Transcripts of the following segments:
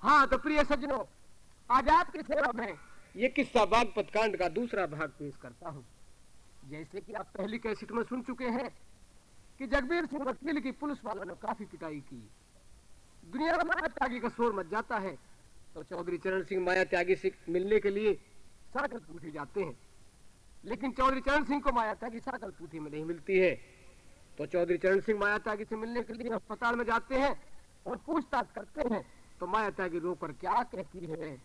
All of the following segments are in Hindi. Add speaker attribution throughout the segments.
Speaker 1: हाँ तो प्रिय सज्जनों, आज आपकी सेवा में ये किस्सा बागपत कांड का दूसरा भाग पेश करता हूँ। जैसे कि आप पहली कैसेट में सुन चुके हैं कि जगबीर सिंह वकील की पुलिस वालों ने काफी पिटाई की। दुनिया में माया त्यागी का शोर मच जाता है तो चौधरी चरण सिंह माया त्यागी से मिलने के लिए साकल पूठी जाते हैं, लेकिन चौधरी चरण सिंह को माया त्यागी साकल पूठी में नहीं मिलती है। तो चौधरी चरण सिंह माया त्यागी से मिलने के लिए अस्पताल में जाते हैं और पूछताछ करते हैं तो माया त्यागी रोकर क्या कहती है।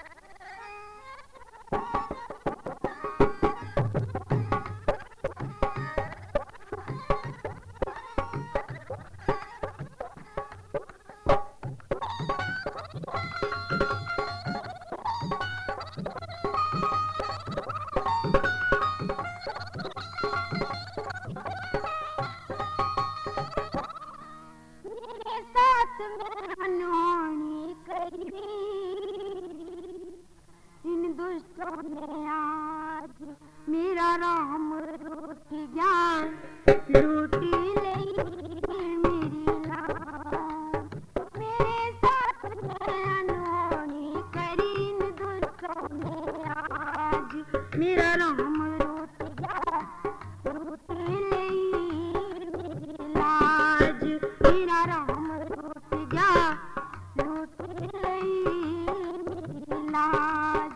Speaker 2: इन दुष्टों ने आज मेरा राम लूट गया, लूटी ले मेरी लाज। मेरे साथ में अनहोनी करी, इन दुष्टों ने आज मेरा राम लूट गया, लूटी ले मेरी लाज। मेरा राम लूट गया, लूटी ले मेरी लाज।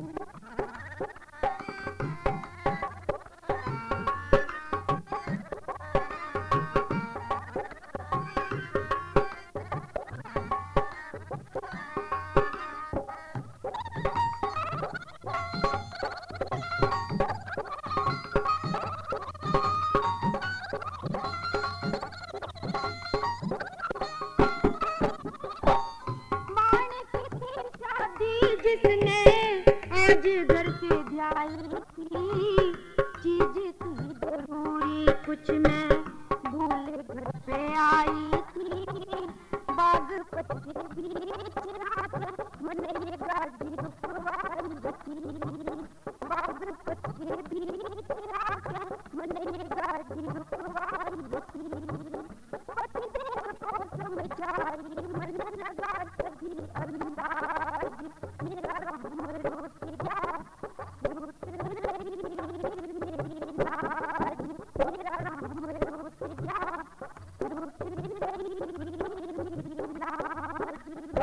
Speaker 2: जिसने आज घर से ध्याई थी, चीज थी जरूरी कुछ मैं भूल घर पे आई थी। बागपत के बीच रात मैंने ये गाड़ी रुकवाई थी, बागपत के बीच रात मैंने ये गाड़ी रुकवाई थी। पति देव को समझाई मैंने लगा कभी अंदाज, मेरा राम लूट गया, लूट ले मेरी लाज। मेरा राम लूट गया, लूट ले मेरी लाज।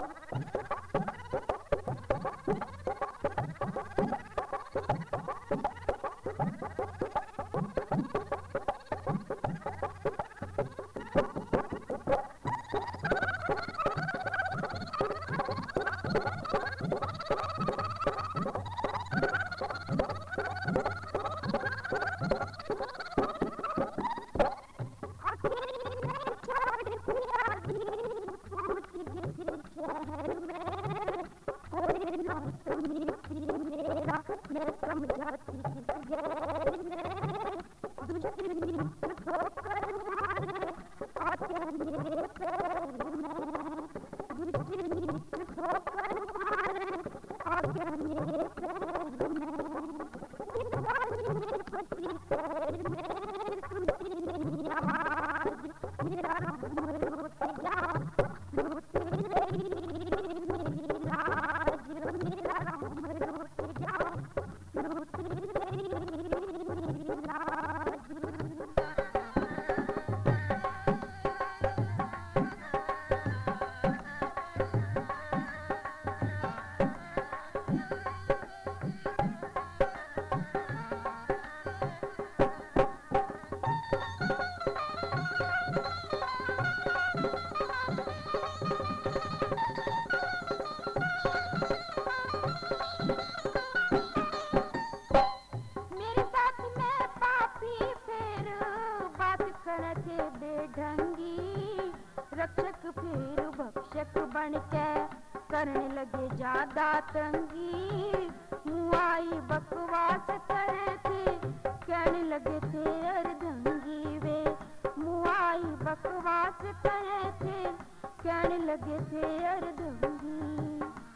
Speaker 2: करने लगे ज्यादा तंगी, मुआई बकवास करे थे, कहने लगे थे अर्धंगी वे। मुआई बकवास करे थे, कहने लगे थे अर्धंगी।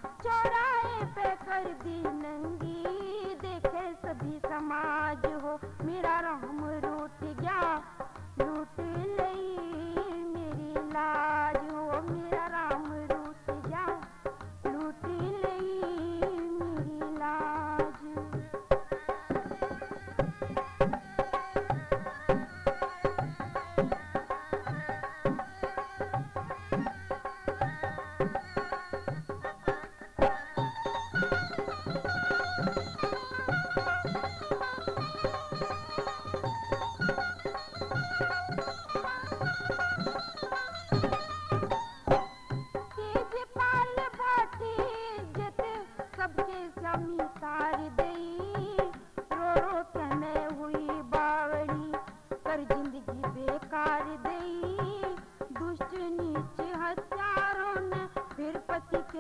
Speaker 2: चौराहे पे कर दी नंगी, देखे सभी समाज हो, मेरा राम रूठ गया, लूट लई मेरी लाज हो। मेरा राम रूठ गया,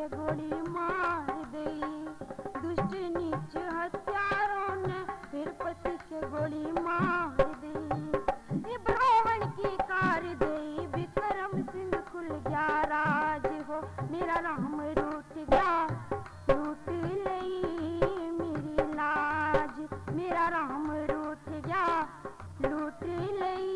Speaker 2: के गोली मार दी। दुष्ट नीच हत्यारों ने फिर पति के गोली मार दी। ब्राह्मण की कार दई विक्रम सिंह खुल गया राज हो, मेरा राम रूठ गया लूट लई मेरी लाज। मेरा राम रूठ गया लूट लई